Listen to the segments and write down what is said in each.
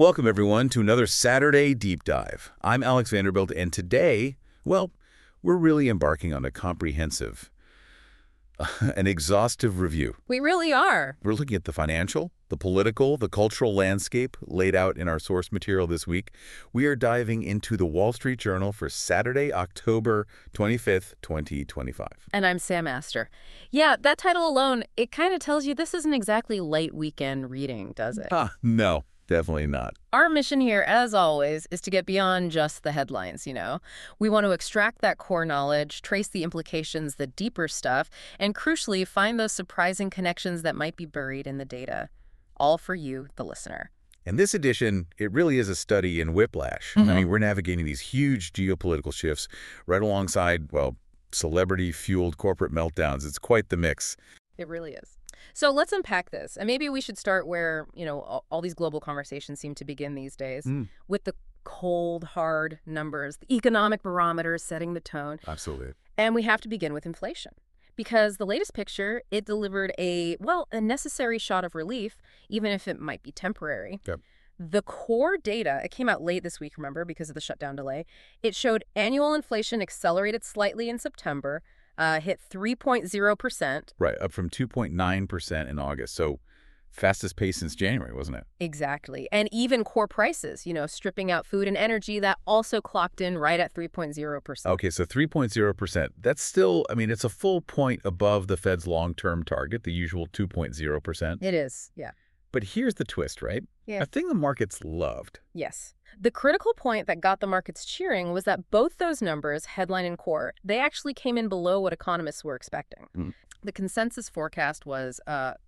Welcome, everyone, to another Saturday Deep Dive. I'm Alex Vanderbilt, and today, well, we're really embarking on a comprehensive, an exhaustive review. We really are. We're looking at the financial, the political, the cultural landscape laid out in our source material this week. We are diving into the Wall Street Journal for Saturday, October 25th, 2025. And I'm Sam Astor. Yeah, that title alone, it kind of tells you this isn't exactly light weekend reading, does it? No. Definitely not. Our mission here, as always, is to get beyond just the headlines, We want to extract that core knowledge, trace the implications, the deeper stuff, and crucially, find those surprising connections that might be buried in the data. All for you, the listener. In this edition, it really is a study in whiplash. I mean, we're navigating these huge geopolitical shifts right alongside, well, celebrity-fueled corporate meltdowns. It's quite the mix. It really is. So let's unpack this. And maybe we should start where, all these global conversations seem to begin these days, with the cold, hard numbers, the economic barometers setting the tone. Absolutely. And we have to begin with inflation. Because the latest picture, it delivered a necessary shot of relief, even if it might be temporary. Yep. The core data, it came out late this week, remember, because of the shutdown delay. It showed annual inflation accelerated slightly in September, hit 3.0%. Right, up from 2.9% in August. So fastest pace since January, wasn't it? Exactly. And even core prices, stripping out food and energy, that also clocked in right at 3.0%. Okay, so 3.0%. That's still, it's a full point above the Fed's long-term target, the usual 2.0%. It is, yeah. But here's the twist, right? Yeah. A thing the markets loved. Yes. The critical point that got the markets cheering was that both those numbers, headline and core, they actually came in below what economists were expecting. The consensus forecast was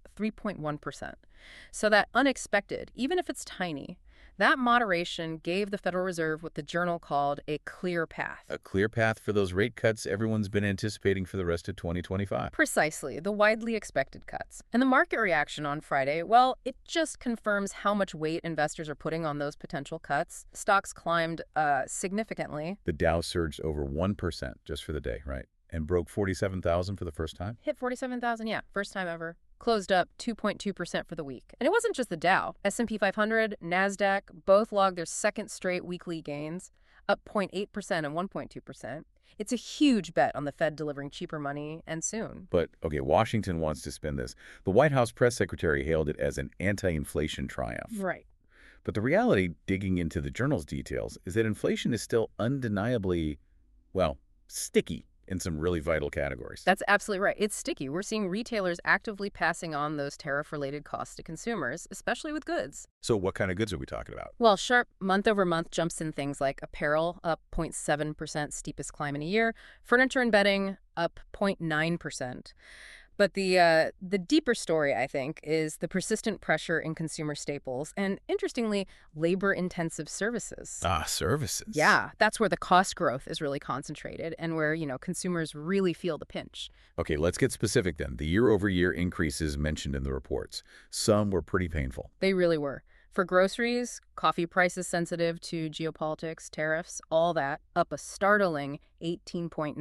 3.1%. So that unexpected, even if it's tiny, that moderation gave the Federal Reserve what the Journal called a clear path. A clear path for those rate cuts everyone's been anticipating for the rest of 2025. Precisely, the widely expected cuts. And the market reaction on Friday, well, it just confirms how much weight investors are putting on those potential cuts. Stocks climbed significantly. The Dow surged over 1% just for the day, right? And broke 47,000 for the first time? Hit 47,000, yeah, first time ever. Closed up 2.2% for the week. And it wasn't just the Dow. S&P 500, NASDAQ, both logged their second straight weekly gains, up 0.8% and 1.2%. It's a huge bet on the Fed delivering cheaper money, and soon. But, okay, Washington wants to spin this. The White House press secretary hailed it as an anti-inflation triumph. Right. But the reality, digging into the Journal's details, is that inflation is still undeniably, well, sticky in some really vital categories. That's absolutely right. It's sticky. We're seeing retailers actively passing on those tariff-related costs to consumers, especially with goods. So what kind of goods are we talking about? Well, sharp month-over-month jumps in things like apparel, up 0.7%, steepest climb in a year. Furniture and bedding, up 0.9%. But the deeper story, I think, is the persistent pressure in consumer staples and, interestingly, labor-intensive services. Services. Yeah, that's where the cost growth is really concentrated and where, consumers really feel the pinch. Okay, let's get specific then. The year-over-year increases mentioned in the reports. Some were pretty painful. They really were. For groceries, coffee prices sensitive to geopolitics, tariffs, all that, up a startling 18.9%.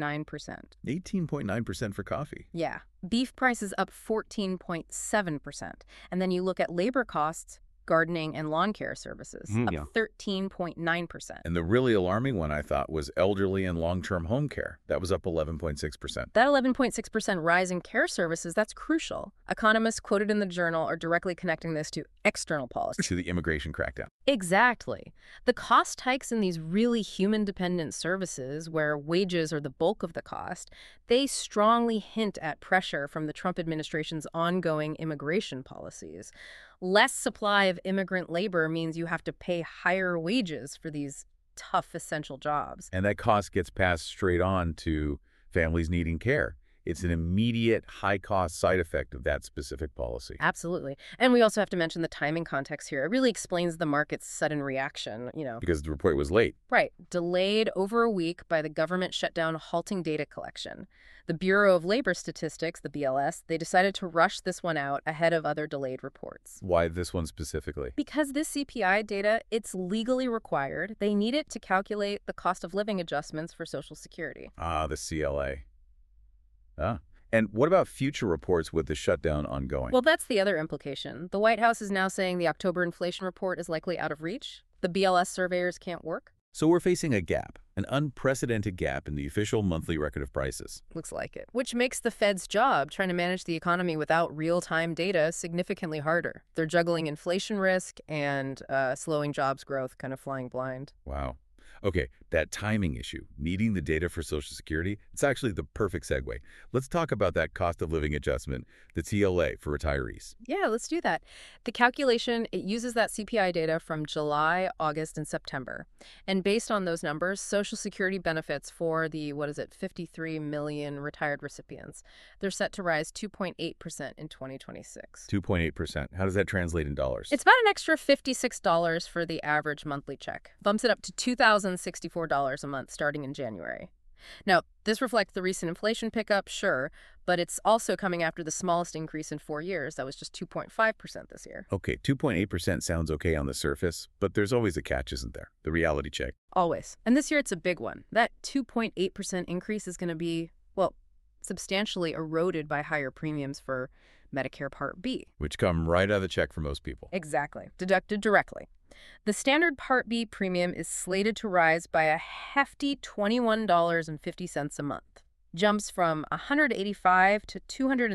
18.9% for coffee. Yeah. Beef prices up 14.7%. And then you look at labor costs, gardening and lawn care services, up 13.9%. And the really alarming one, I thought, was elderly and long-term home care. That was up 11.6%. That 11.6% rise in care services, that's crucial. Economists quoted in the Journal are directly connecting this to external policy. To the immigration crackdown. Exactly. The cost hikes in these really human-dependent services, where wages are the bulk of the cost, they strongly hint at pressure from the Trump administration's ongoing immigration policies. Less supply of immigrant labor means you have to pay higher wages for these tough, essential jobs. And that cost gets passed straight on to families needing care. It's an immediate, high-cost side effect of that specific policy. Absolutely. And we also have to mention the timing context here. It really explains the market's sudden reaction, Because the report was late. Right. Delayed over a week by the government shutdown halting data collection. The Bureau of Labor Statistics, the BLS, they decided to rush this one out ahead of other delayed reports. Why this one specifically? Because this CPI data, it's legally required. They need it to calculate the cost of living adjustments for Social Security. The CLA. And what about future reports with the shutdown ongoing? Well, that's the other implication. The White House is now saying the October inflation report is likely out of reach. The BLS surveyors can't work. So we're facing a gap, an unprecedented gap in the official monthly record of prices. Looks like it. Which makes the Fed's job, trying to manage the economy without real-time data, significantly harder. They're juggling inflation risk and slowing jobs growth, kind of flying blind. Wow. Okay, that timing issue, needing the data for Social Security, it's actually the perfect segue. Let's talk about that cost of living adjustment, the TLA for retirees. Yeah, let's do that. The calculation, it uses that CPI data from July, August, and September. And based on those numbers, Social Security benefits for the, 53 million retired recipients, they're set to rise 2.8% in 2026. 2.8%. How does that translate in dollars? It's about an extra $56 for the average monthly check. Bumps it up to $2,064 a month starting in January. Now, this reflects the recent inflation pickup, sure, but it's also coming after the smallest increase in 4 years. That was just 2.5% this year. Okay, 2.8% sounds okay on the surface, but there's always a catch, isn't there? The reality check. Always. And this year it's a big one. That 2.8% increase is going to be, well, substantially eroded by higher premiums for Medicare Part B. Which come right out of the check for most people. Exactly. Deducted directly. The standard Part B premium is slated to rise by a hefty $21.50 a month. Jumps from $185 to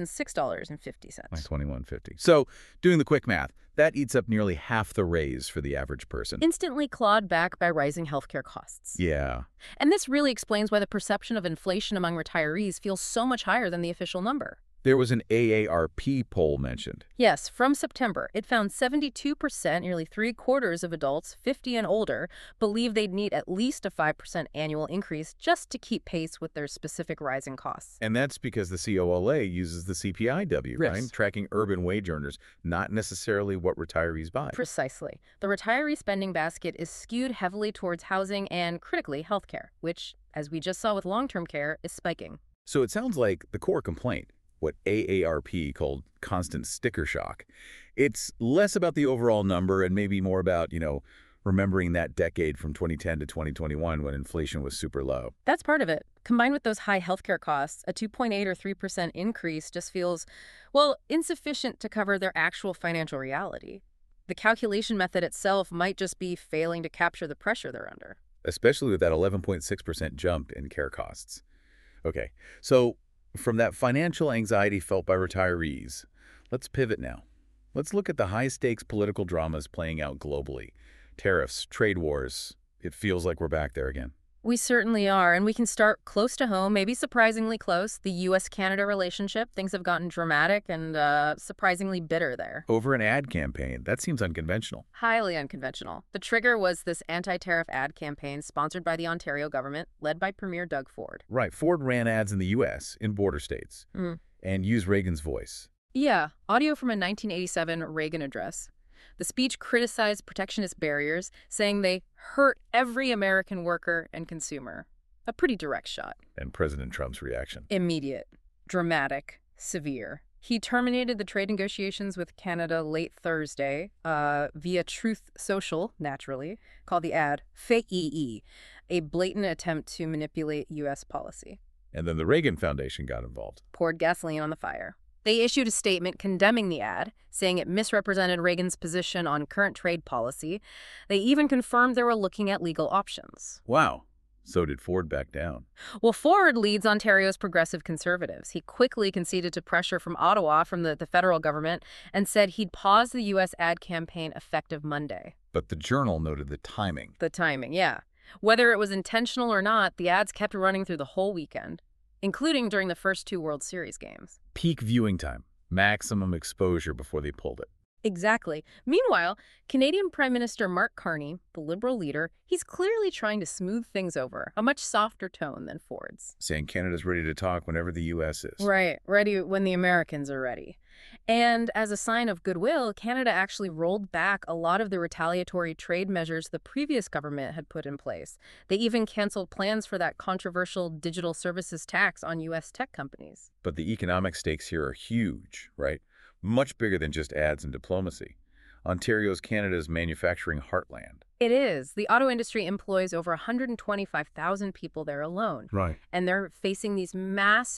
$206.50. Like $21.50. So, doing the quick math, that eats up nearly half the raise for the average person. Instantly clawed back by rising healthcare costs. Yeah. And this really explains why the perception of inflation among retirees feels so much higher than the official number. There was an AARP poll mentioned. Yes, from September, it found 72%, nearly 3/4 of adults 50 and older, believe they'd need at least a 5% annual increase just to keep pace with their specific rising costs. And that's because the COLA uses the CPIW, Yes. right? Tracking urban wage earners, not necessarily what retirees buy. Precisely. The retiree spending basket is skewed heavily towards housing and, critically, healthcare, which, as we just saw with long-term care, is spiking. So it sounds like the core complaint, what AARP called constant sticker shock, it's less about the overall number and maybe more about, remembering that decade from 2010 to 2021 when inflation was super low. That's part of it. Combined with those high healthcare costs, a 2.8 or 3% increase just feels, well, insufficient to cover their actual financial reality. The calculation method itself might just be failing to capture the pressure they're under. Especially with that 11.6% jump in care costs. Okay, so from that financial anxiety felt by retirees, let's pivot now. Let's look at the high-stakes political dramas playing out globally. Tariffs, trade wars. It feels like we're back there again. We certainly are, and we can start close to home, maybe surprisingly close. The U.S.-Canada relationship, things have gotten dramatic and surprisingly bitter there. Over an ad campaign. That seems unconventional. Highly unconventional. The trigger was this anti-tariff ad campaign sponsored by the Ontario government, led by Premier Doug Ford. Right. Ford ran ads in the U.S., in border states, and used Reagan's voice. Yeah, audio from a 1987 Reagan address. The speech criticized protectionist barriers, saying they hurt every American worker and consumer. A pretty direct shot. And President Trump's reaction. Immediate, dramatic, severe. He terminated the trade negotiations with Canada late Thursday via Truth Social, naturally, called the ad Fake EE, a blatant attempt to manipulate U.S. policy. And then the Reagan Foundation got involved. Poured gasoline on the fire. They issued a statement condemning the ad, saying it misrepresented Reagan's position on current trade policy. They even confirmed they were looking at legal options. Wow. So did Ford back down? Well, Ford leads Ontario's progressive conservatives. He quickly conceded to pressure from Ottawa, from the federal government, and said he'd pause the U.S. ad campaign effective Monday. But the Journal noted the timing. The timing, yeah. Whether it was intentional or not, the ads kept running through the whole weekend, including during the first 2 World Series games. Peak viewing time. Maximum exposure before they pulled it. Exactly. Meanwhile, Canadian Prime Minister Mark Carney, the Liberal leader, he's clearly trying to smooth things over, a much softer tone than Ford's. Saying Canada's ready to talk whenever the U.S. is. Right, ready when the Americans are ready. And as a sign of goodwill, Canada actually rolled back a lot of the retaliatory trade measures the previous government had put in place. They even canceled plans for that controversial digital services tax on U.S. tech companies. But the economic stakes here are huge, right? Much bigger than just ads and diplomacy. Ontario's Canada's manufacturing heartland. It is. The auto industry employs over 125,000 people there alone. Right. And they're facing these massive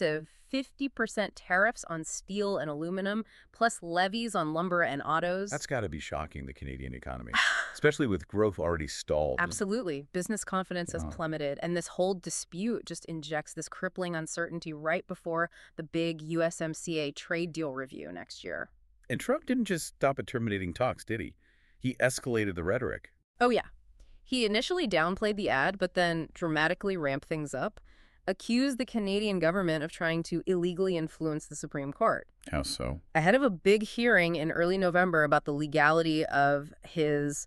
50% tariffs on steel and aluminum, plus levies on lumber and autos. That's got to be shocking the Canadian economy, especially with growth already stalled. Absolutely. Business confidence has plummeted, and this whole dispute just injects this crippling uncertainty right before the big USMCA trade deal review next year. And Trump didn't just stop at terminating talks, did he? He escalated the rhetoric. Oh, yeah. He initially downplayed the ad, but then dramatically ramped things up, accused the Canadian government of trying to illegally influence the Supreme Court. How so? Ahead of a big hearing in early November about the legality of his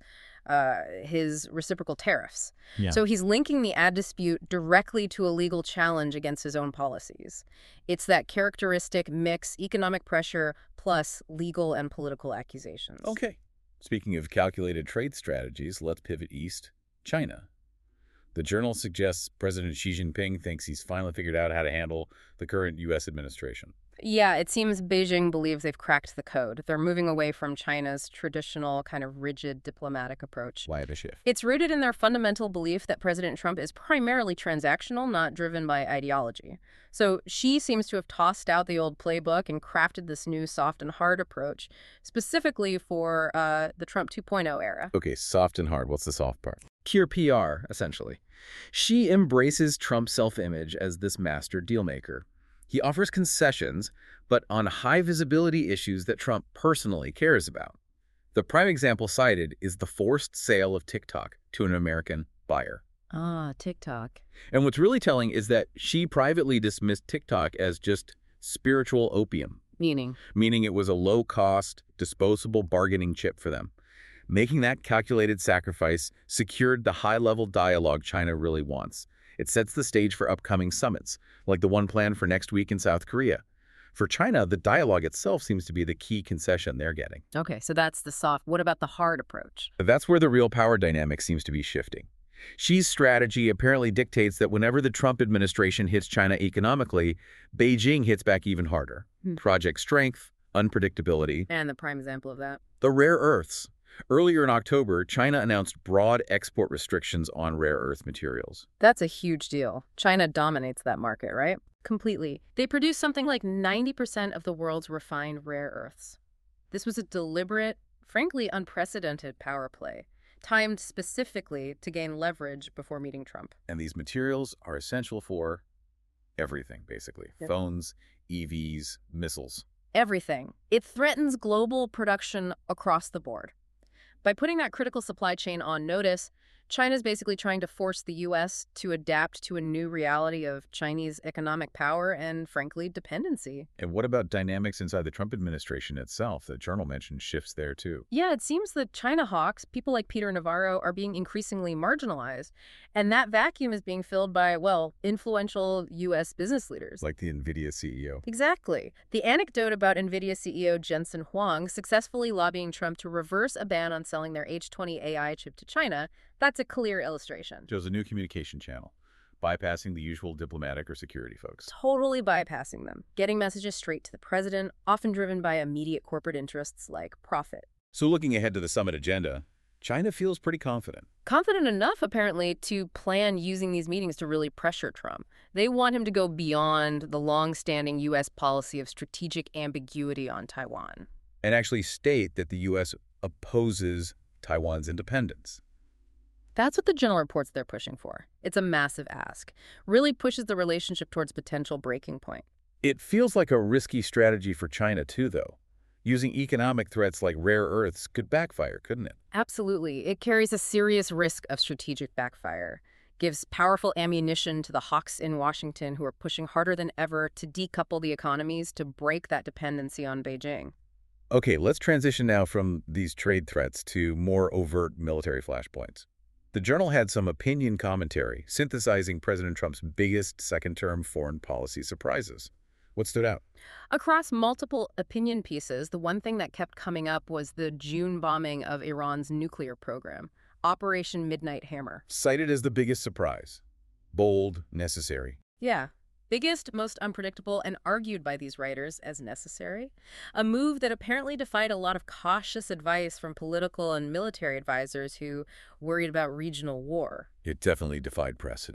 reciprocal tariffs. Yeah. So he's linking the ad dispute directly to a legal challenge against his own policies. It's that characteristic mix, economic pressure plus legal and political accusations. Okay. Speaking of calculated trade strategies, let's pivot east. China. The Journal suggests President Xi Jinping thinks he's finally figured out how to handle the current U.S. administration. Yeah, it seems Beijing believes they've cracked the code. They're moving away from China's traditional kind of rigid diplomatic approach. Why the shift? It's rooted in their fundamental belief that President Trump is primarily transactional, not driven by ideology. So Xi seems to have tossed out the old playbook and crafted this new soft and hard approach, specifically for the Trump 2.0 era. Okay, soft and hard. What's the soft part? Pure PR, essentially. Xi embraces Trump's self-image as this master dealmaker. He offers concessions, but on high-visibility issues that Trump personally cares about. The prime example cited is the forced sale of TikTok to an American buyer. Ah, TikTok. And what's really telling is that Xi privately dismissed TikTok as just spiritual opium, Meaning meaning it was a low-cost, disposable bargaining chip for them. Making that calculated sacrifice secured the high-level dialogue China really wants. It sets the stage for upcoming summits, like the one planned for next week in South Korea. For China, the dialogue itself seems to be the key concession they're getting. Okay, so that's the soft. What about the hard approach? That's where the real power dynamic seems to be shifting. Xi's strategy apparently dictates that whenever the Trump administration hits China economically, Beijing hits back even harder. Project Strength, unpredictability, And the prime example of that. the rare earths. Earlier in October, China announced broad export restrictions on rare earth materials. That's a huge deal. China dominates that market, right? Completely. They produce something like 90% of the world's refined rare earths. This was a deliberate, frankly unprecedented power play, timed specifically to gain leverage before meeting Trump. And these materials are essential for everything, basically. Yep. Phones, EVs, missiles. Everything. It threatens global production across the board. By putting that critical supply chain on notice, China's basically trying to force the U.S. to adapt to a new reality of Chinese economic power and, frankly, dependency. And what about dynamics inside the Trump administration itself? The Journal mentioned shifts there, too. Yeah, it seems that China hawks, people like Peter Navarro, are being increasingly marginalized. And that vacuum is being filled by, well, influential U.S. business leaders. Like the NVIDIA CEO. Exactly. The anecdote about NVIDIA CEO Jensen Huang successfully lobbying Trump to reverse a ban on selling their H20 AI chip to China, that's a clear illustration. Shows a new communication channel, bypassing the usual diplomatic or security folks. Totally bypassing them, getting messages straight to the president, often driven by immediate corporate interests like profit. So looking ahead to the summit agenda, China feels pretty confident. Confident enough, apparently, to plan using these meetings to really pressure Trump. They want him to go beyond the long-standing U.S. policy of strategic ambiguity on Taiwan. And actually state that the U.S. opposes Taiwan's independence. That's what the Journal reports they're pushing for. It's a massive ask. Really pushes the relationship towards potential breaking point. It feels like a risky strategy for China, too, though. Using economic threats like rare earths could backfire, couldn't it? Absolutely. It carries a serious risk of strategic backfire. Gives powerful ammunition to the hawks in Washington who are pushing harder than ever to decouple the economies to break that dependency on Beijing. Okay, let's transition now from these trade threats to more overt military flashpoints. The Journal had some opinion commentary, synthesizing President Trump's biggest second-term foreign policy surprises. What stood out? Across multiple opinion pieces, the one thing that kept coming up was the June bombing of Iran's nuclear program, Operation Midnight Hammer. Cited as the biggest surprise. Bold, necessary. Yeah. Biggest, most unpredictable, and argued by these writers as necessary. A move that apparently defied a lot of cautious advice from political and military advisors who worried about regional war. It definitely defied precedent.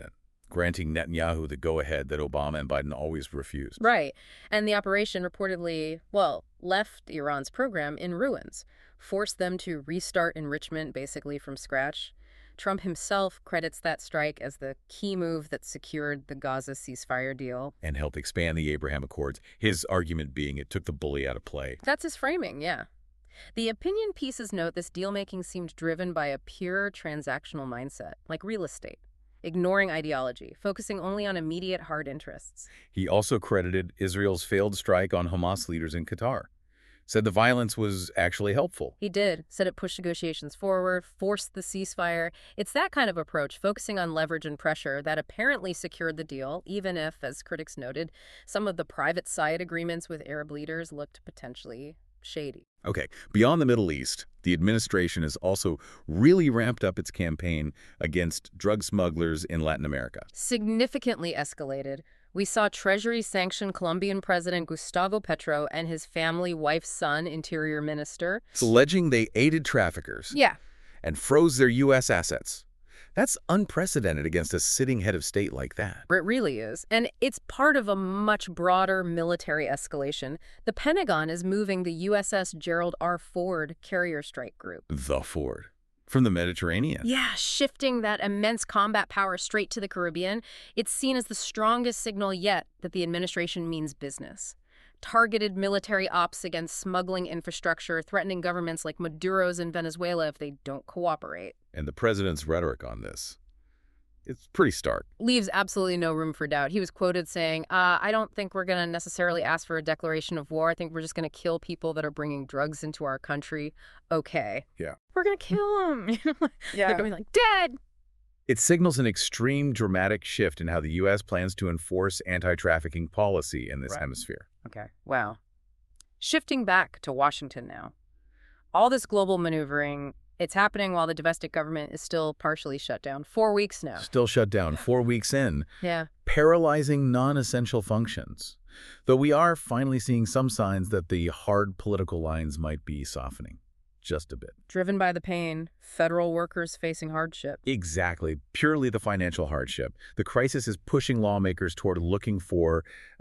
granting Netanyahu the go-ahead that Obama and Biden always refused. Right. And the operation reportedly, well, left Iran's program in ruins, forced them to restart enrichment basically from scratch. Trump himself credits that strike as the key move that secured the Gaza ceasefire deal. And helped expand the Abraham Accords, his argument being it took the bully out of play. That's his framing, yeah. The opinion pieces note this deal-making seemed driven by a pure transactional mindset, like real estate, ignoring ideology, focusing only on immediate hard interests. He also credited Israel's failed strike on Hamas leaders in Qatar. Said the violence was actually helpful. He did, said it pushed negotiations forward, forced the ceasefire. It's that kind of approach, focusing on leverage and pressure, that apparently secured the deal, even if, as critics noted, some of the private side agreements with Arab leaders looked potentially shady. Okay, beyond the Middle East, the administration has also really ramped up its campaign against drug smugglers in Latin America. Significantly escalated. We saw Treasury sanction Colombian President Gustavo Petro and his family, wife's son, Interior Minister. It's alleging they aided traffickers and froze their U.S. assets. That's unprecedented against a sitting head of state like that. It really is. And it's part of a much broader military escalation. The Pentagon is moving the USS Gerald R. Ford carrier strike group. The Ford. From the Mediterranean. Yeah, shifting that immense combat power straight to the Caribbean. It's seen as the strongest signal yet that the administration means business. Targeted military ops against smuggling infrastructure, threatening governments like Maduro's in Venezuela if they don't cooperate. And the president's rhetoric on this, it's pretty stark. Leaves absolutely no room for doubt. He was quoted saying, I don't think we're going to necessarily ask for a declaration of war. I think we're just going to kill people that are bringing drugs into our country. Okay. Yeah. We're going to kill them. Yeah. They're going like, dead. It signals an extreme dramatic shift in how the U.S. plans to enforce anti-trafficking policy in this hemisphere. Okay. Wow. Shifting back to Washington now. All this global maneuvering, it's happening while the domestic government is still partially shut down. 4 weeks now. Still shut down 4 weeks in. Yeah. Paralyzing non-essential functions. Though we are finally seeing some signs that the hard political lines might be softening. Just a bit. Driven by the pain, federal workers facing hardship. Exactly. Purely the financial hardship. The crisis is pushing lawmakers toward looking for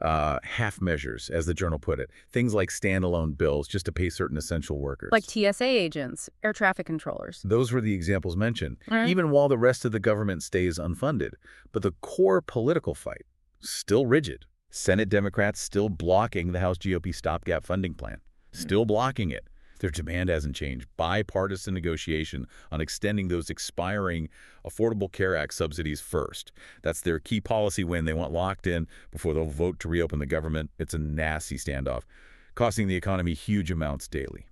half measures, as the Journal put it. Things like standalone bills just to pay certain essential workers. Like TSA agents, air traffic controllers. Those were the examples mentioned, Right. even while the rest of the government stays unfunded. But the core political fight, still rigid. Senate Democrats still blocking the House GOP stopgap funding plan. Still blocking it. Their demand hasn't changed. Bipartisan negotiation on extending those expiring Affordable Care Act subsidies first. That's their key policy win. They want locked in before they'll vote to reopen the government. It's a nasty standoff, costing the economy huge amounts daily.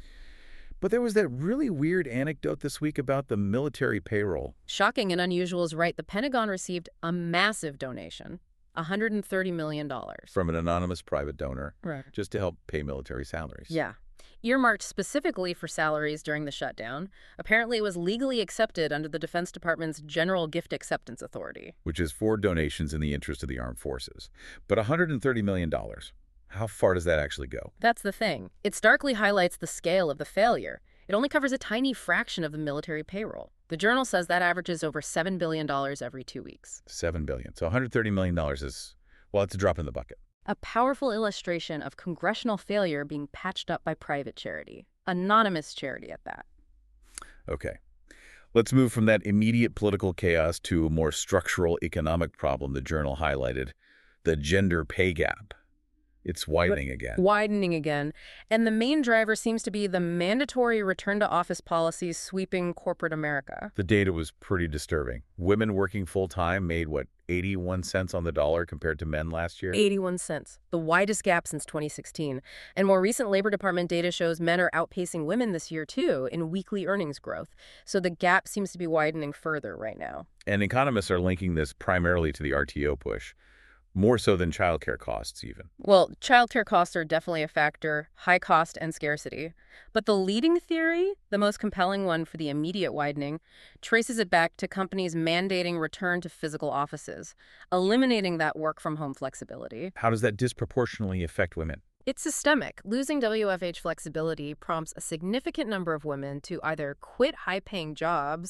But there was that really weird anecdote this week about the military payroll. Shocking and unusual is right. The Pentagon received a massive donation, $130 million. From an anonymous private donor, Right. just to help pay military salaries. Yeah. Earmarked specifically for salaries during the shutdown. Apparently it was legally accepted under the Defense Department's General Gift Acceptance Authority. Which is for donations in the interest of the armed forces. But $130 million, how far does that actually go? That's the thing. It starkly highlights the scale of the failure. It only covers a tiny fraction of the military payroll. The Journal says that averages over $7 billion every 2 weeks. $7 billion. So $130 million is, well, it's a drop in the bucket. A powerful illustration of congressional failure being patched up by private charity. Anonymous charity at that. Okay. Let's move from that immediate political chaos to a more structural economic problem the Journal highlighted, the gender pay gap. It's widening again. Widening again. And the main driver seems to be the mandatory return-to-office policies sweeping corporate America. The data was pretty disturbing. Women working full-time made, 81 cents on the dollar compared to men last year? 81 cents, the widest gap since 2016. And more recent Labor Department data shows men are outpacing women this year, too, in weekly earnings growth. So the gap seems to be widening further right now. And economists are linking this primarily to the RTO push. More so than childcare costs, even. Well, childcare costs are definitely a factor, high cost and scarcity. But the leading theory, the most compelling one for the immediate widening, traces it back to companies mandating return to physical offices, eliminating that work-from-home flexibility. How does that disproportionately affect women? It's systemic. Losing WFH flexibility prompts a significant number of women to either quit high-paying jobs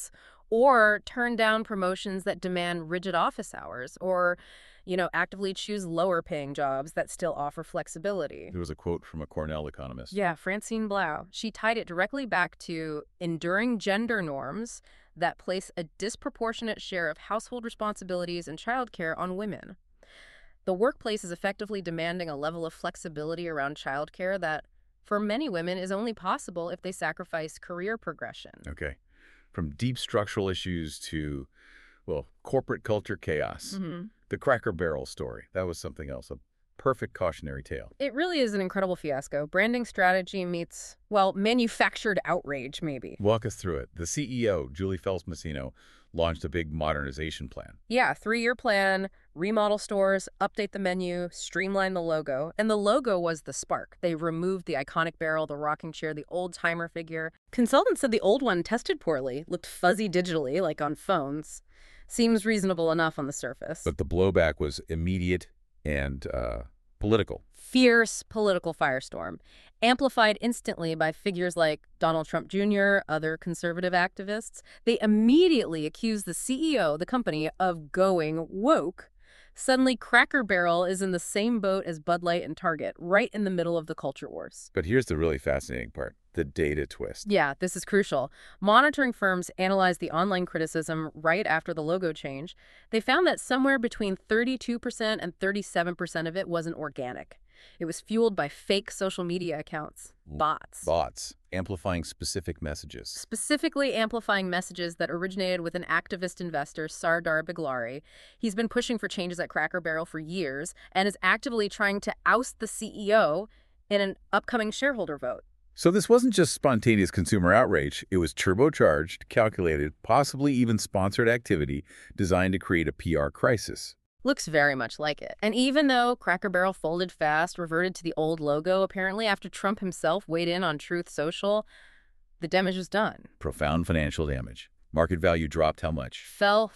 or turn down promotions that demand rigid office hours, or, actively choose lower-paying jobs that still offer flexibility. There was a quote from a Cornell economist. Yeah, Francine Blau. She tied it directly back to enduring gender norms that place a disproportionate share of household responsibilities and childcare on women. The workplace is effectively demanding a level of flexibility around childcare that, for many women, is only possible if they sacrifice career progression. Okay. From deep structural issues to, well, corporate culture chaos. The Cracker Barrel story, that was something else, a perfect cautionary tale. It really is an incredible fiasco. Branding strategy meets, well, manufactured outrage, maybe. Walk us through it. The CEO, Julie Felps-Massino, launched a big modernization plan. Yeah, 3-year plan, remodel stores, update the menu, streamline the logo. And the logo was the spark. They removed the iconic barrel, the rocking chair, the old-timer figure. Consultants said the old one tested poorly, looked fuzzy digitally, like on phones. Seems reasonable enough on the surface. But the blowback was immediate and political. Fierce political firestorm, amplified instantly by figures like Donald Trump Jr., other conservative activists. They immediately accused the CEO, the company, of going woke. Suddenly, Cracker Barrel is in the same boat as Bud Light and Target, right in the middle of the culture wars. But here's the really fascinating part, the data twist. Yeah, this is crucial. Monitoring firms analyzed the online criticism right after the logo change. They found that somewhere between 32% and 37% of it wasn't organic. It was fueled by fake social media accounts, bots. Bots, amplifying specific messages. Specifically amplifying messages that originated with an activist investor, Sardar Biglari. He's been pushing for changes at Cracker Barrel for years and is actively trying to oust the CEO in an upcoming shareholder vote. So this wasn't just spontaneous consumer outrage. It was turbocharged, calculated, possibly even sponsored activity designed to create a PR crisis. Looks very much like it. And even though Cracker Barrel folded fast, reverted to the old logo, apparently after Trump himself weighed in on Truth Social, the damage was done. Profound financial damage. Market value dropped how much? Fell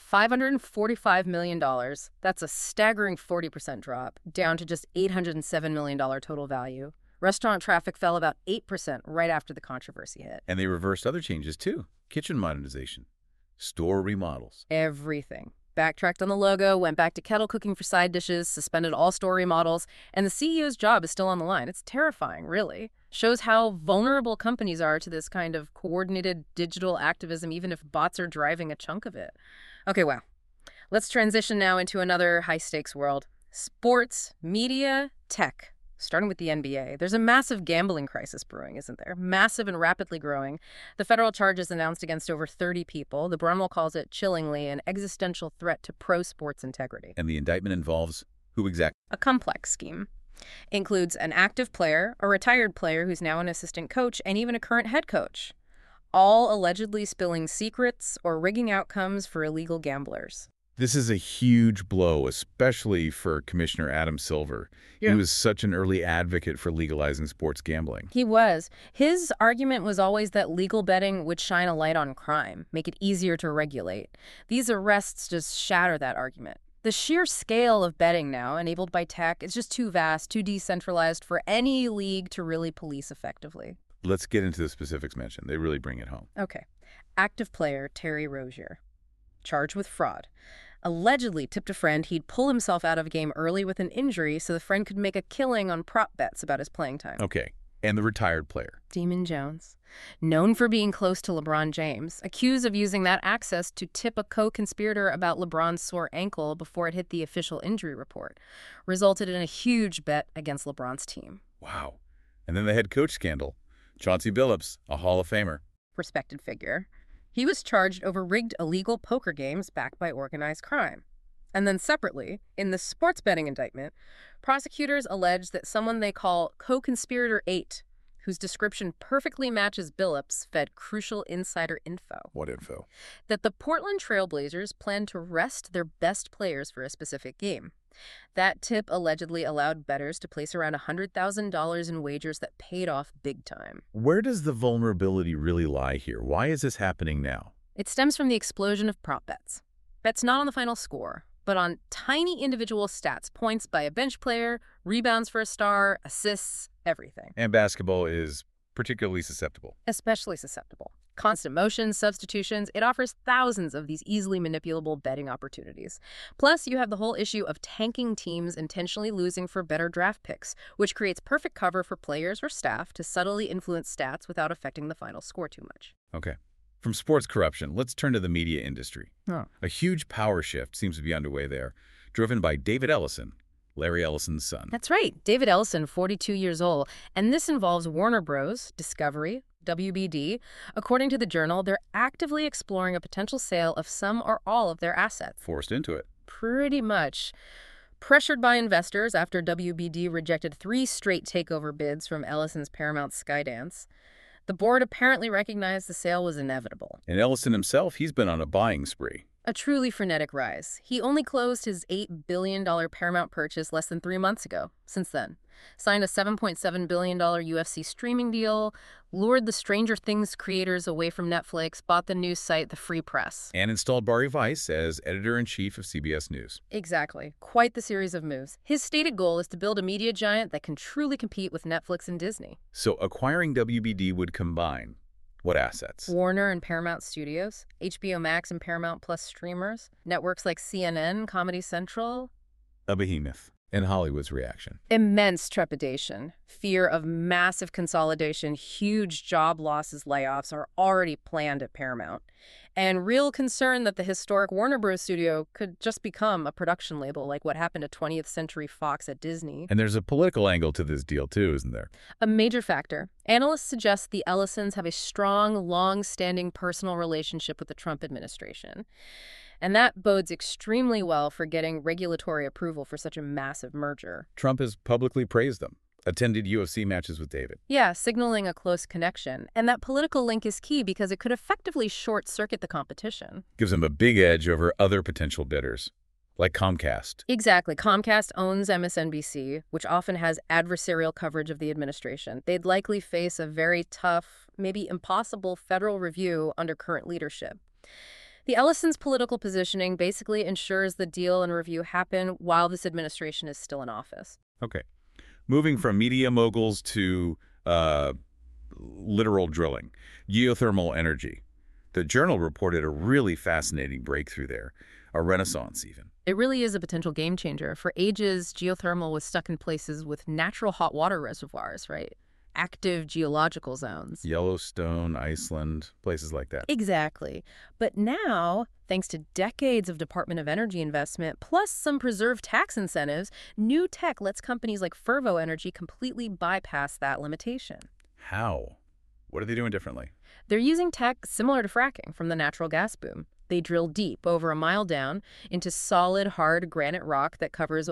$545 million. That's a staggering 40% drop, down to just $807 million total value. Restaurant traffic fell about 8% right after the controversy hit. And they reversed other changes too. Kitchen modernization, store remodels. Everything. Backtracked on the logo, went back to kettle cooking for side dishes, suspended all store remodels, and the CEO's job is still on the line. It's terrifying, really. Shows how vulnerable companies are to this kind of coordinated digital activism, even if bots are driving a chunk of it. Okay, well, let's transition now into another high-stakes world. Sports, media, tech. Starting with the NBA, there's a massive gambling crisis brewing, isn't there? Massive and rapidly growing. The federal charges announced against over 30 people. The Brunwell calls it, chillingly, an existential threat to pro sports integrity. And the indictment involves who exactly? A complex scheme. Includes an active player, a retired player who's now an assistant coach, and even a current head coach. All allegedly spilling secrets or rigging outcomes for illegal gamblers. This is a huge blow, especially for Commissioner Adam Silver. Yeah. He was such an early advocate for legalizing sports gambling. He was. His argument was always that legal betting would shine a light on crime, make it easier to regulate. These arrests just shatter that argument. The sheer scale of betting now, enabled by tech, is just too vast, too decentralized for any league to really police effectively. Let's get into the specifics mentioned. They really bring it home. Okay. Active player Terry Rozier, charged with fraud. Allegedly tipped a friend he'd pull himself out of a game early with an injury so the friend could make a killing on prop bets about his playing time. Okay. And the retired player. Demon Jones, known for being close to LeBron James, accused of using that access to tip a co-conspirator about LeBron's sore ankle before it hit the official injury report, resulted in a huge bet against LeBron's team. Wow. And then the head coach scandal. Chauncey Billups, a Hall of Famer. Respected figure. He was charged over rigged illegal poker games backed by organized crime. And then separately, in the sports betting indictment, prosecutors allege that someone they call Co-Conspirator 8, whose description perfectly matches Billups, fed crucial insider info. What info? That the Portland Trail Blazers planned to rest their best players for a specific game. That tip allegedly allowed bettors to place around $100,000 in wagers that paid off big time. Where does the vulnerability really lie here? Why is this happening now? It stems from the explosion of prop bets. Bets not on the final score, but on tiny individual stats, points by a bench player, rebounds for a star, assists, everything. And basketball is particularly susceptible. Especially susceptible. Constant motion, substitutions, it offers thousands of these easily manipulable betting opportunities. Plus, you have the whole issue of tanking teams intentionally losing for better draft picks, which creates perfect cover for players or staff to subtly influence stats without affecting the final score too much. Okay. From sports corruption, let's turn to the media industry. Oh. A huge power shift seems to be underway there, driven by David Ellison, Larry Ellison's son. That's right, David Ellison, 42 years old, and this involves Warner Bros., Discovery, WBD. According to the Journal, they're actively exploring a potential sale of some or all of their assets. Forced into it. Pretty much. Pressured by investors after WBD rejected 3 straight takeover bids from Ellison's Paramount Skydance, the board apparently recognized the sale was inevitable. And Ellison himself, he's been on a buying spree. A truly frenetic rise. He only closed his $8 billion Paramount purchase less than 3 months ago. Since then, signed a $7.7 billion UFC streaming deal, lured the Stranger Things creators away from Netflix, bought the news site The Free Press. And installed Barry Weiss as editor-in-chief of CBS News. Exactly. Quite the series of moves. His stated goal is to build a media giant that can truly compete with Netflix and Disney. So acquiring WBD would combine what assets? Warner and Paramount Studios, HBO Max and Paramount Plus streamers, networks like CNN, Comedy Central. A behemoth. And Hollywood's reaction. Immense trepidation, fear of massive consolidation, huge job losses, layoffs are already planned at Paramount, and real concern that the historic Warner Bros. Studio could just become a production label like what happened to 20th Century Fox at Disney. And there's a political angle to this deal too, isn't there? A major factor. Analysts suggest the Ellisons have a strong, long-standing personal relationship with the Trump administration. And that bodes extremely well for getting regulatory approval for such a massive merger. Trump has publicly praised them, attended UFC matches with David. Yeah, signaling a close connection. And that political link is key because it could effectively short-circuit the competition. Gives him a big edge over other potential bidders, like Comcast. Exactly. Comcast owns MSNBC, which often has adversarial coverage of the administration. They'd likely face a very tough, maybe impossible federal review under current leadership. The Ellisons' political positioning basically ensures the deal and review happen while this administration is still in office. Okay. Moving from media moguls to literal drilling, geothermal energy. The Journal reported a really fascinating breakthrough there, a renaissance even. It really is a potential game changer. For ages, geothermal was stuck in places with natural hot water reservoirs, right? Active geological zones. Yellowstone, Iceland, places like that. Exactly. But now, thanks to decades of Department of Energy investment, plus some preserved tax incentives, new tech lets companies like Fervo Energy completely bypass that limitation. How? What are they doing differently? They're using tech similar to fracking from the natural gas boom. They drill deep, over a mile down, into solid, hard granite rock that covers,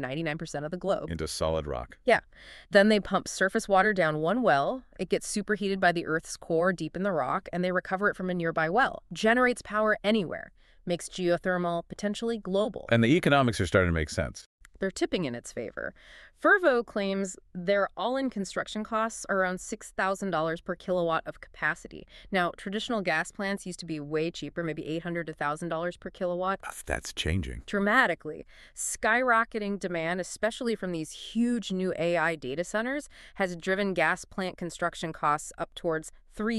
99% of the globe. Into solid rock. Yeah. Then they pump surface water down one well. It gets superheated by the Earth's core deep in the rock, and they recover it from a nearby well. Generates power anywhere. Makes geothermal potentially global. And the economics are starting to make sense. They're tipping in its favor. Fervo claims their all-in construction costs are around $6,000 per kilowatt of capacity. Now, traditional gas plants used to be way cheaper, maybe $800 to $1,000 per kilowatt. That's changing. Dramatically. Skyrocketing demand, especially from these huge new AI data centers, has driven gas plant construction costs up towards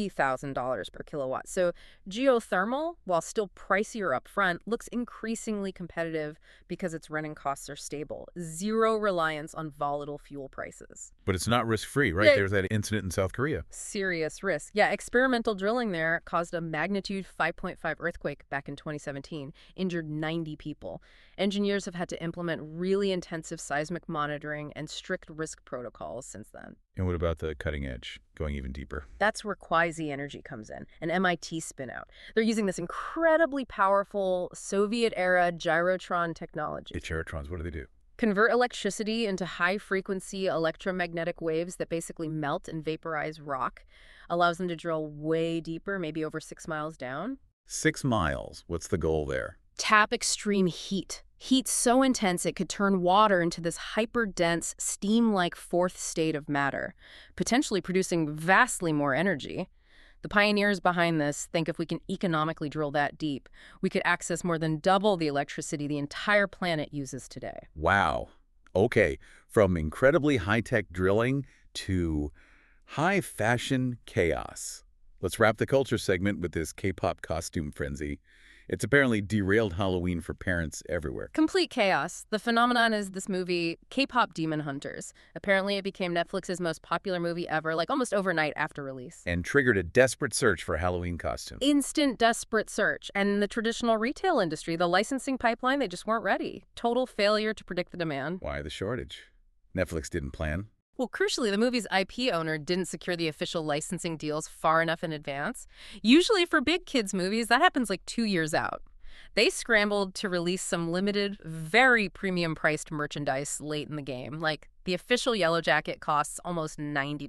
$3,000 per kilowatt. So geothermal, while still pricier up front, looks increasingly competitive because its running costs are stable. Zero reliance on volatile fuel prices. But it's not risk-free, right? Yeah. There's that incident in South Korea. Serious risk. Yeah, experimental drilling there caused a magnitude 5.5 earthquake back in 2017, injured 90 people. Engineers have had to implement really intensive seismic monitoring and strict risk protocols since then. And what about the cutting edge, going even deeper? That's where Quasi Energy comes in, an MIT spinout. They're using this incredibly powerful Soviet-era gyrotron technology. The gyrotrons, what do they do? Convert electricity into high-frequency electromagnetic waves that basically melt and vaporize rock. Allows them to drill way deeper, maybe over 6 miles down. 6 miles. What's the goal there? Tap extreme heat. Heat so intense it could turn water into this hyper-dense, steam-like fourth state of matter, potentially producing vastly more energy. The pioneers behind this think if we can economically drill that deep, we could access more than double the electricity the entire planet uses today. Wow. Okay. From incredibly high-tech drilling to high-fashion chaos. Let's wrap the culture segment with this K-pop costume frenzy. It's apparently derailed Halloween for parents everywhere. Complete chaos. The phenomenon is this movie, K-pop Demon Hunters. Apparently it became Netflix's most popular movie ever, like almost overnight after release. And triggered a desperate search for Halloween costumes. Instant desperate search. And the traditional retail industry, the licensing pipeline, they just weren't ready. Total failure to predict the demand. Why the shortage? Netflix didn't plan. Well, crucially, the movie's IP owner didn't secure the official licensing deals far enough in advance. Usually for big kids' movies, that happens like 2 years out. They scrambled to release some limited, very premium-priced merchandise late in the game. Like, the official Yellow Jacket costs almost $90.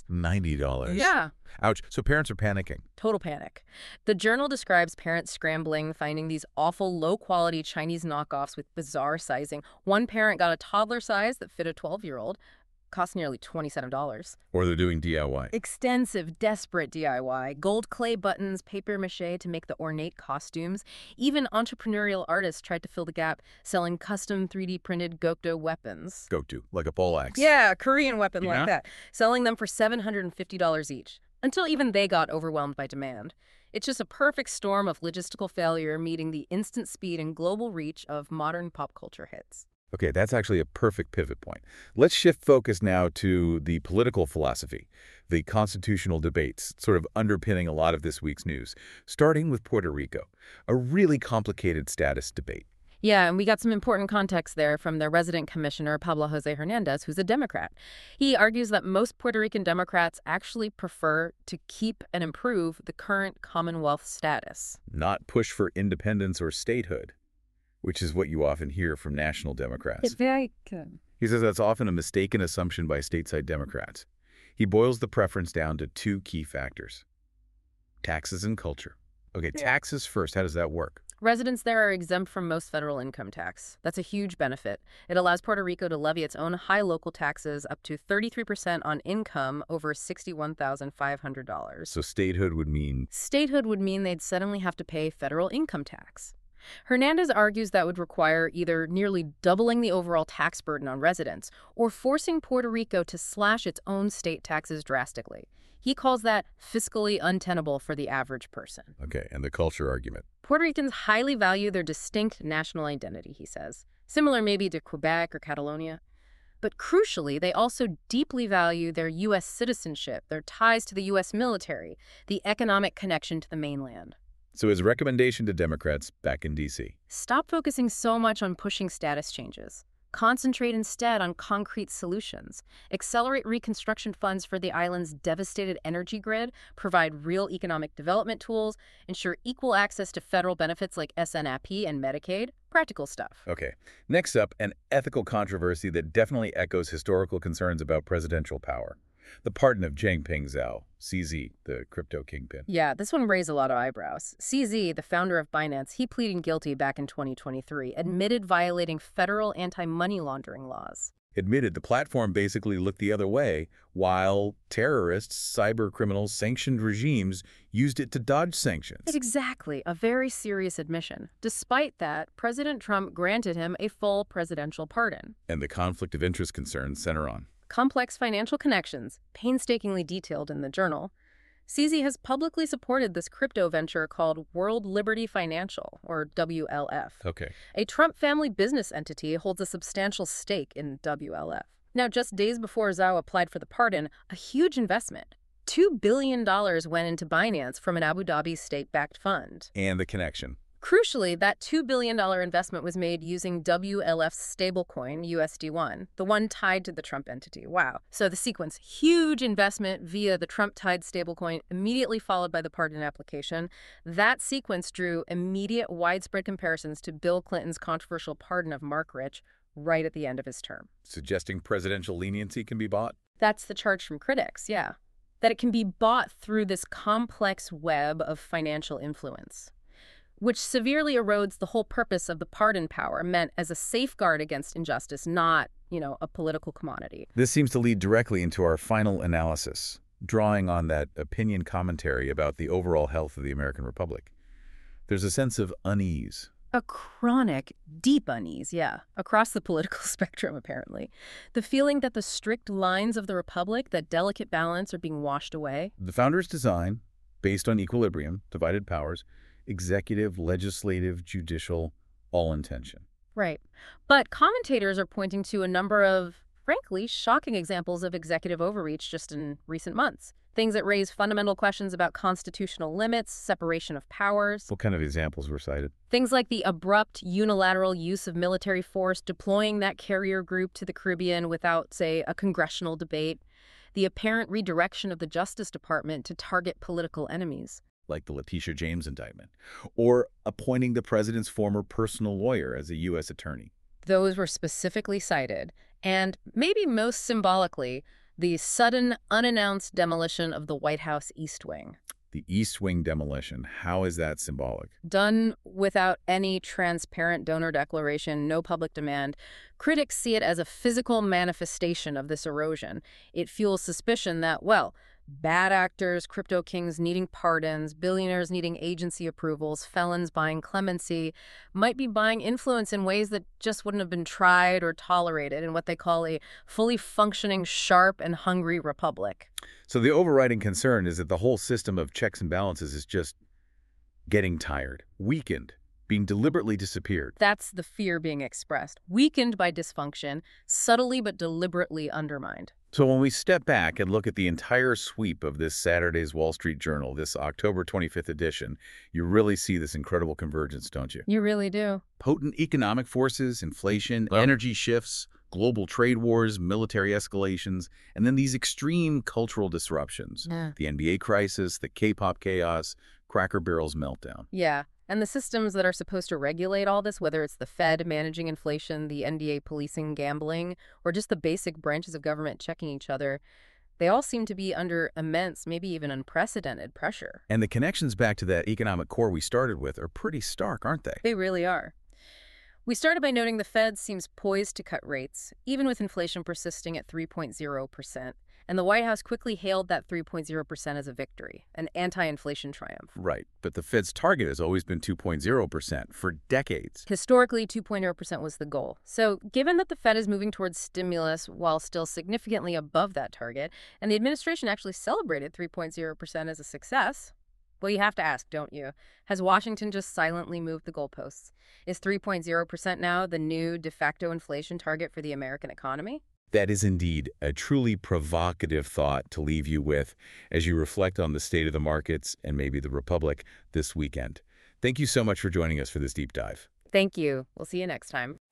$90? Yeah. Ouch. So parents are panicking. Total panic. The Journal describes parents scrambling, finding these awful, low-quality Chinese knockoffs with bizarre sizing. One parent got a toddler size that fit a 12-year-old. Cost nearly $27. Or they're doing DIY. Extensive, desperate DIY. Gold clay buttons, papier-mâché to make the ornate costumes. Even entrepreneurial artists tried to fill the gap, selling custom 3D-printed Gokdo weapons. Go-to, like a poleaxe. Yeah, a Korean weapon Yeah. like that. Selling them for $750 each. Until even they got overwhelmed by demand. It's just a perfect storm of logistical failure meeting the instant speed and global reach of modern pop culture hits. Okay, that's actually a perfect pivot point. Let's shift focus now to the political philosophy, the constitutional debates sort of underpinning a lot of this week's news, starting with Puerto Rico, a really complicated status debate. Yeah, and we got some important context there from their resident commissioner, Pablo Jose Hernandez, who's a Democrat. He argues that most Puerto Rican Democrats actually prefer to keep and improve the current Commonwealth status. Not push for independence or statehood, which is what you often hear from national Democrats. very good. He says that's often a mistaken assumption by stateside Democrats. He boils the preference down to two key factors: taxes and culture. Okay, taxes first. How does that work? Residents there are exempt from most federal income tax. That's a huge benefit. It allows Puerto Rico to levy its own high local taxes up to 33% on income over $61,500. So statehood would mean Statehood would mean they'd suddenly have to pay federal income tax. Hernandez argues that would require either nearly doubling the overall tax burden on residents or forcing Puerto Rico to slash its own state taxes drastically. He calls that fiscally untenable for the average person. Okay, and the culture argument. Puerto Ricans highly value their distinct national identity, he says, similar maybe to Quebec or Catalonia. But crucially, they also deeply value their U.S. citizenship, their ties to the U.S. military, the economic connection to the mainland. So his recommendation to Democrats back in D.C. Stop focusing so much on pushing status changes. Concentrate instead on concrete solutions. Accelerate reconstruction funds for the island's devastated energy grid, provide real economic development tools, ensure equal access to federal benefits like SNAP and Medicaid. Practical stuff. Okay, next up, an ethical controversy that definitely echoes historical concerns about presidential power. The pardon of Changpeng Zhao, CZ, the crypto kingpin. Yeah, this one raised a lot of eyebrows. CZ, the founder of Binance, he pleading guilty back in 2023, admitted violating federal anti-money laundering laws. Admitted the platform basically looked the other way, while terrorists, cyber criminals, sanctioned regimes used it to dodge sanctions. Exactly, a very serious admission. Despite that, President Trump granted him a full presidential pardon. And the conflict of interest concerns center on Complex financial connections, painstakingly detailed in the Journal. CZ has publicly supported this crypto venture called World Liberty Financial, or WLF. Okay. A Trump family business entity holds a substantial stake in WLF. Now, just days before Zhao applied for the pardon, a huge investment, $2 billion went into Binance from an Abu Dhabi state-backed fund. And the connection. Crucially, that $2 billion investment was made using WLF's stablecoin, USD1, the one tied to the Trump entity. Wow. So the sequence, huge investment via the Trump-tied stablecoin, immediately followed by the pardon application. That sequence drew immediate widespread comparisons to Bill Clinton's controversial pardon of Mark Rich right at the end of his term. Suggesting presidential leniency can be bought? That's the charge from critics, yeah. That it can be bought through this complex web of financial influence, which severely erodes the whole purpose of the pardon power meant as a safeguard against injustice, not, a political commodity. This seems to lead directly into our final analysis, drawing on that opinion commentary about the overall health of the American Republic. There's a sense of unease. A chronic, deep unease, yeah, across the political spectrum, apparently. The feeling that the strict lines of the Republic, that delicate balance, are being washed away. The founders' design, based on equilibrium, divided powers, executive, legislative, judicial, all in tension. Right. But commentators are pointing to a number of, frankly, shocking examples of executive overreach just in recent months. Things that raise fundamental questions about constitutional limits, separation of powers. What kind of examples were cited? Things like the abrupt, unilateral use of military force, deploying that carrier group to the Caribbean without, say, a congressional debate. The apparent redirection of the Justice Department to target political enemies. Like the Letitia James indictment, or appointing the president's former personal lawyer as a U.S. attorney. Those were specifically cited. And maybe most symbolically, the sudden, unannounced demolition of the White House East Wing. The East Wing demolition, how is that symbolic? Done without any transparent donor declaration, no public demand. Critics see it as a physical manifestation of this erosion. It fuels suspicion that, well, bad actors, crypto kings needing pardons, billionaires needing agency approvals, felons buying clemency, might be buying influence in ways that just wouldn't have been tried or tolerated in what they call a fully functioning, sharp, and hungry republic. So the overriding concern is that the whole system of checks and balances is just getting tired, weakened, being deliberately disappeared. That's the fear being expressed. Weakened by dysfunction, subtly but deliberately undermined. So when we step back and look at the entire sweep of this Saturday's Wall Street Journal, this October 25th edition, you really see this incredible convergence, don't you? You really do. Potent economic forces, inflation, energy shifts, global trade wars, military escalations, and then these extreme cultural disruptions. Yeah. The NBA crisis, the K-pop chaos, Cracker Barrel's meltdown. Yeah. And the systems that are supposed to regulate all this, whether it's the Fed managing inflation, the NBA policing gambling, or just the basic branches of government checking each other, they all seem to be under immense, maybe even unprecedented pressure. And the connections back to that economic core we started with are pretty stark, aren't they? They really are. We started by noting the Fed seems poised to cut rates, even with inflation persisting at 3.0%. And the White House quickly hailed that 3.0% as a victory, an anti-inflation triumph. Right, but the Fed's target has always been 2.0% for decades. Historically, 2.0% was the goal. So given that the Fed is moving towards stimulus while still significantly above that target, and the administration actually celebrated 3.0% as a success, well, you have to ask, don't you? Has Washington just silently moved the goalposts? Is 3.0% now the new de facto inflation target for the American economy? That is indeed a truly provocative thought to leave you with as you reflect on the state of the markets and maybe the Republic this weekend. Thank you so much for joining us for this deep dive. Thank you. We'll see you next time.